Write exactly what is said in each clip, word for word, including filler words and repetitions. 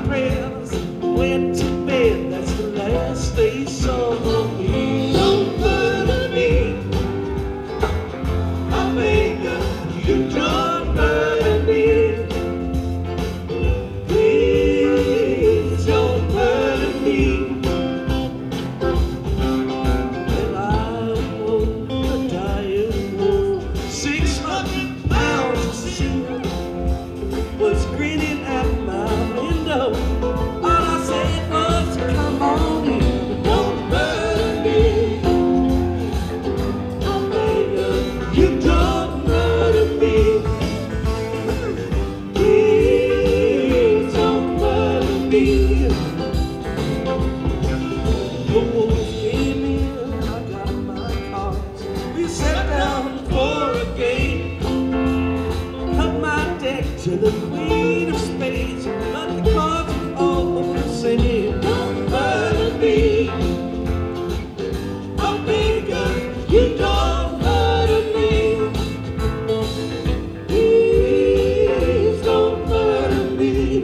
prayers, went to bed. That's the last they saw of me. Don't murder me, I beg you, you don't murder me. Please don't murder me. Well, I won't die alone. Six hundred pounds of sugar was grinning at my window. All I said was, come on in, don't murder me. I beg you, you don't murder me. Please don't murder me. The wolf came in, I got my cards. We sat down for a game. Cut my deck to the queen of spades, but the cards were all saying, don't murder me. I beg you, you don't murder me. Please don't murder me.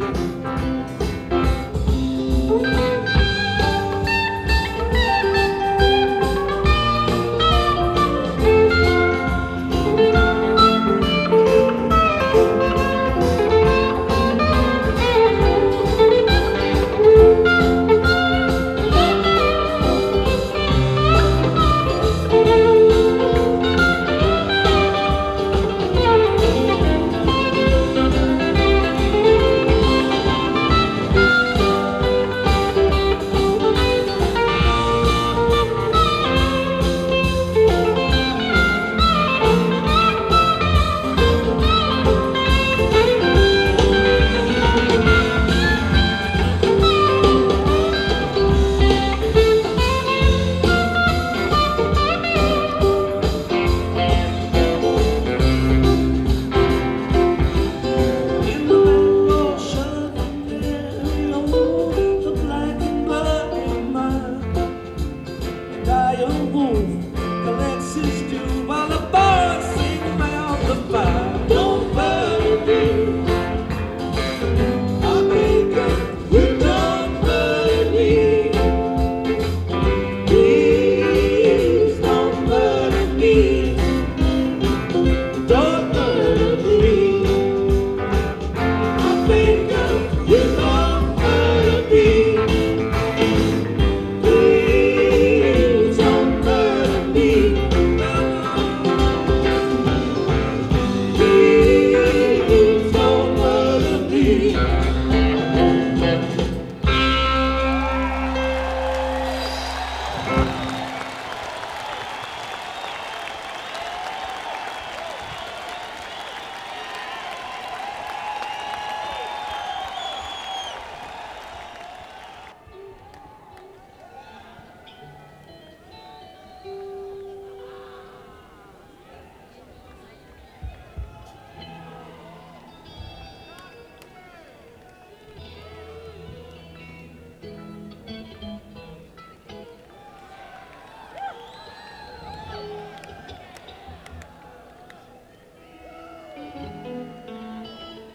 Please don't murder me.